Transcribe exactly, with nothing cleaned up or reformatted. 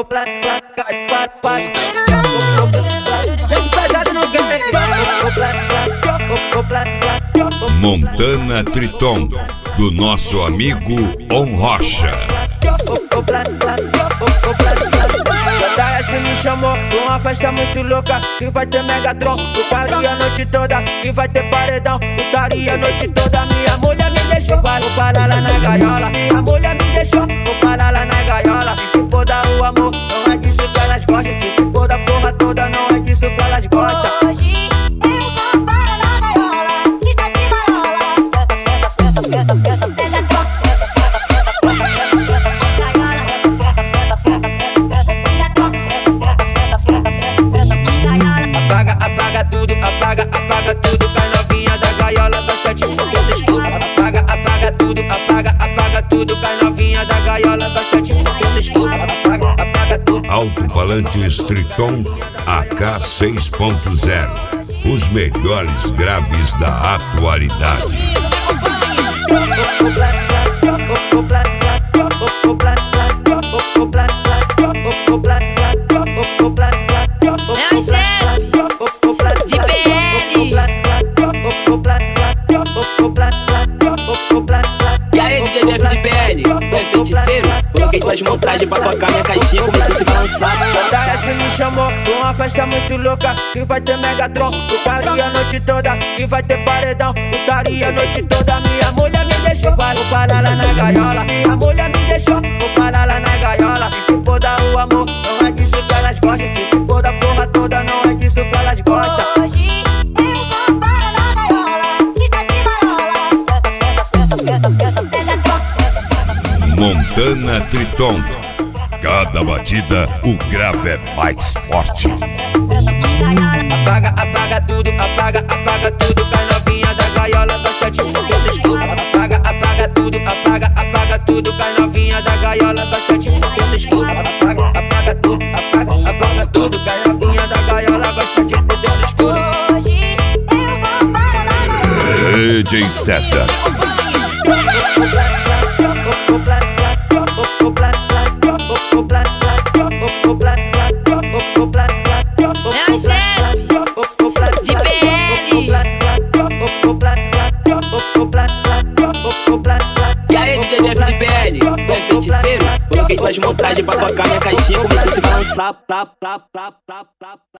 Montana Triton, do nosso amigo On Rocha. J S me chamou pra uma festa muito louca, que vai ter Megatron, putaria a noite toda, que vai ter paredão, putaria a noite toda. Minha mulher me deixou, vou parar lá na gaiola. Minha mulher me deixou, vou parar lá na gaiola. Se for dar o amor, não é disso que elas gostam. Se for da porra toda, não é disso que elas gostam. Hoje eu vou parar na gaiola, fica de marola. Senta, senta, senta, senta, senta, Megatron. Senta, senta, senta, senta, senta, senta, gaiola. Senta, senta, senta, senta, senta, Megatron. Senta, senta, senta, senta, senta, gaiola. Apaga, apaga tudo, apaga, apaga tudo, cai novinha da gaiola, bastante porque escuro. Apaga, apaga tudo, apaga, apaga tudo, cai novinha da gaiola, bastante porque escuro. Apaga, apaga tudo. Alto-falantes Triton A K seis ponto zero, os melhores graves da atualidade. E aí, D J Jeff de P L, tu é feiticeiro? Coloquei tuas montagens pra tocar minha caixinha, comecei a se balançar. J S me chamou pra uma festa muito louca, que vai ter Megatron, putaria a noite toda, que vai ter paredão, putaria a noite toda. Minha mulher me deixou, vou parar lá na gaiola. Minha mulher me deixou, vou parar lá na gaiola. Se for dar o amor, não é disso que elas gostam. Se for da porra toda, não é disso que elas gostam. Hoje eu vou parar na gaiola, fica de marola. Senta, senta, senta, senta, senta, Megatron. Senta, senta, senta. Montana Triton, cada batida o grave é mais forte. Apaga, apaga tudo, apaga, apaga tudo, cai novinha da gaiola, bastante porque escuro. Apaga, apaga tudo, apaga, apaga tudo, cai novinha da gaiola, bastante porque escuro. Apaga, apaga tudo, apaga, apaga tudo, cai novinha da gaiola, bastante porque escuro. Hoje eu vou parar na gaiola. D J César. E aí, D J Jeff de P L, tu é feiticeiro? Coloquei tuas montagens pra tocar minha caixinha, comecei a se balançar. Tá, tá, tá, tá, tá.